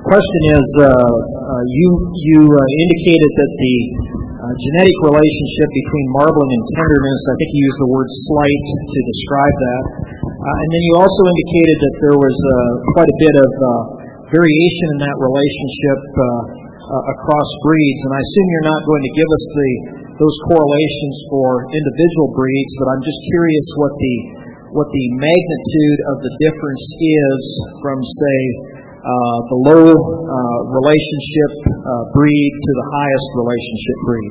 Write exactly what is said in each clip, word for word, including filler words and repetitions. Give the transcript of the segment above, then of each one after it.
question is, uh, uh, you you uh, indicated that the uh, genetic relationship between marbling and tenderness, I think you used the word slight to describe that, uh, and then you also indicated that there was uh, quite a bit of uh, variation in that relationship uh, uh, across breeds, and I assume you're not going to give us the those correlations for individual breeds, but I'm just curious what the what the magnitude of the difference is from, say, uh, the low uh, relationship uh, breed to the highest relationship breed.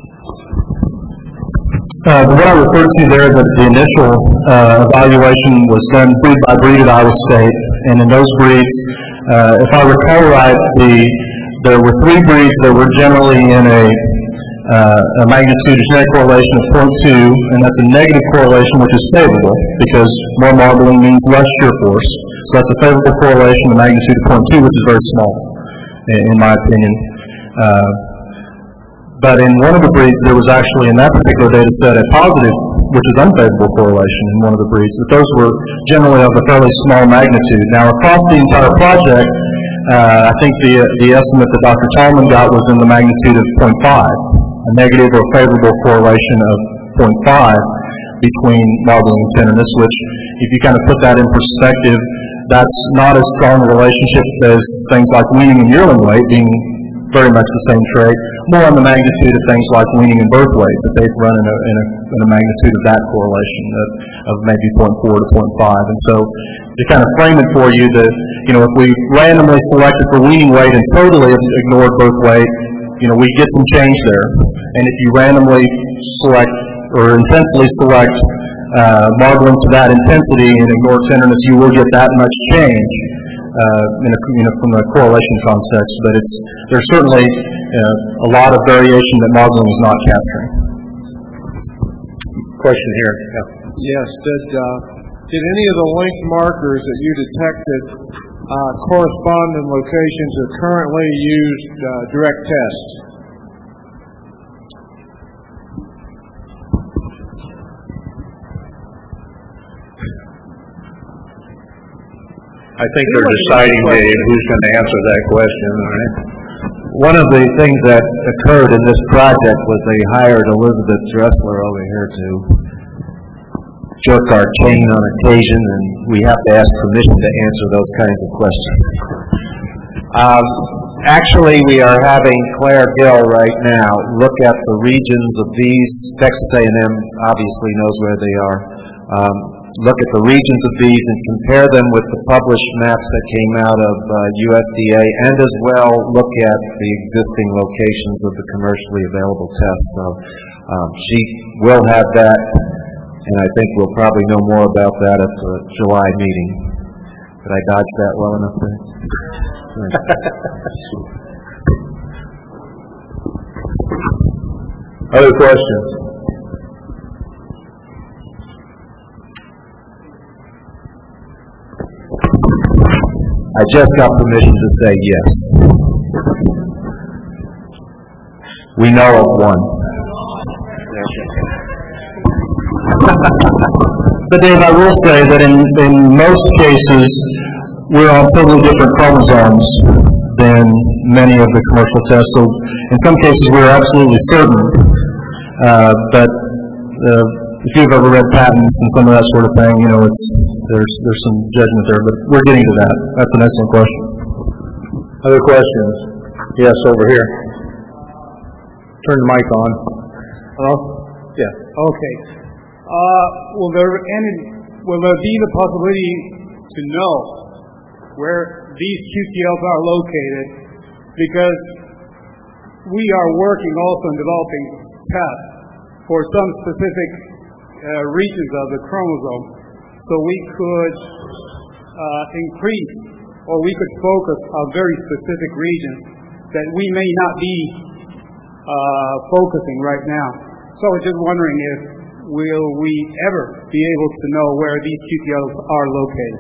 Uh, what I referred to there, that the initial uh, evaluation was done breed by breed at Iowa State, and in those breeds, uh, if I recall right, the there were three breeds that were generally in a Uh, a magnitude of genetic correlation of zero point two, and that's a negative correlation, which is favorable, because more marbling means less shear force. So that's a favorable correlation, a magnitude of zero point two, which is very small, in, in my opinion. Uh, but in one of the breeds, there was actually, in that particular data set, a positive, which is unfavorable correlation in one of the breeds. But those were generally of a fairly small magnitude. Now, across the entire project, uh, I think the, the estimate that Doctor Tallman got was in the magnitude of zero point five. A negative or favorable correlation of zero point five between marbling and tenderness, which, if you kind of put that in perspective, that's not as strong a relationship as things like weaning and yearling weight, being very much the same trait, more on the magnitude of things like weaning and birth weight, that they've run in a, in a, in a magnitude of that correlation of, of maybe zero point four to zero point five. And so, to kind of frame it for you, that, you know, if we randomly selected for weaning weight and totally ignored birth weight, you know, we get some change there. And if you randomly select or intensely select uh, marbling to that intensity and ignore tenderness, you will get that much change uh, in a, you know, from a correlation context. But it's there's certainly uh, a lot of variation that marbling is not capturing. Question here. Yeah. Yes. Did uh, did any of the linked markers that you detected Uh, correspond in locations of currently used uh, direct tests? I think they're deciding, Dave, who's going to answer that question. All right. One of the things that occurred in this project was they hired Elizabeth Dressler over here to jerk our chain on occasion, and we have to ask permission to answer those kinds of questions. Um, actually, we are having Claire Gill right now look at the regions of these. Texas A and M obviously knows where they are. Um, look at the regions of these and compare them with the published maps that came out of uh, U S D A, and as well look at the existing locations of the commercially available tests. So um, she will have that. And I think we'll probably know more about that at the July meeting. Did I dodge that well enough there? Other questions? I just got permission to say yes. We know of one. But Dave, I will say that in, in most cases, we're on totally different chromosomes than many of the commercial tests. So in some cases, we're absolutely certain. Uh, but uh, if you've ever read patents and some of that sort of thing, you know, it's there's there's some judgment there. But we're getting to that. That's an excellent question. Other questions? Yes, over here. Turn the mic on. Hello? Yeah. Okay. Uh, will there any will there be the possibility to know where these Q T Ls are located? Because we are working also in developing tests for some specific uh, regions of the chromosome, so we could uh, increase or we could focus on very specific regions that we may not be uh, focusing right now. So I was just wondering if will we ever be able to know where these Q T Ls are located?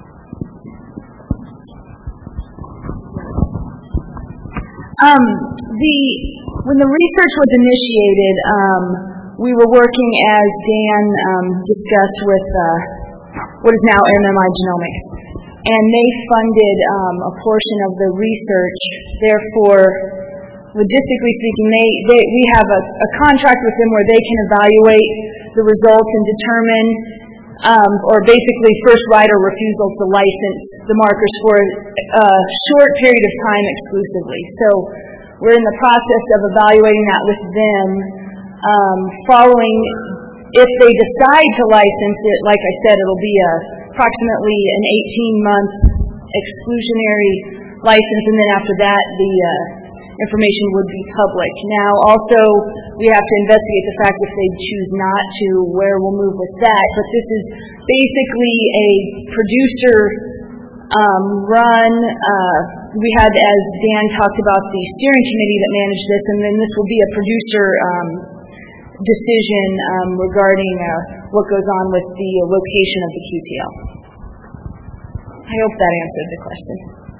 Um, the when the research was initiated, um, we were working, as Dan um, discussed, with uh, what is now M M I Genomics, and they funded um, a portion of the research. Therefore, logistically speaking, they, they we have a, a contract with them where they can evaluate the results and determine, um, or basically first right or refusal to license the markers for a short period of time exclusively. So we're in the process of evaluating that with them. Um, following, if they decide to license it, like I said, it'll be a, approximately an eighteen-month exclusionary license, and then after that, the uh, information would be public. Now, also, we have to investigate the fact if they choose not to, where we'll move with that. But this is basically a producer um, run. Uh, we had, as Dan talked about, the steering committee that managed this, and then this will be a producer um, decision um, regarding uh, what goes on with the location of the Q T L. I hope that answered the question.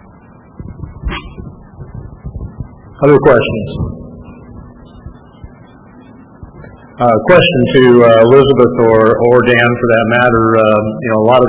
Other questions? Uh, question to uh, Elizabeth or, or Dan, for that matter. Um, you know, a lot of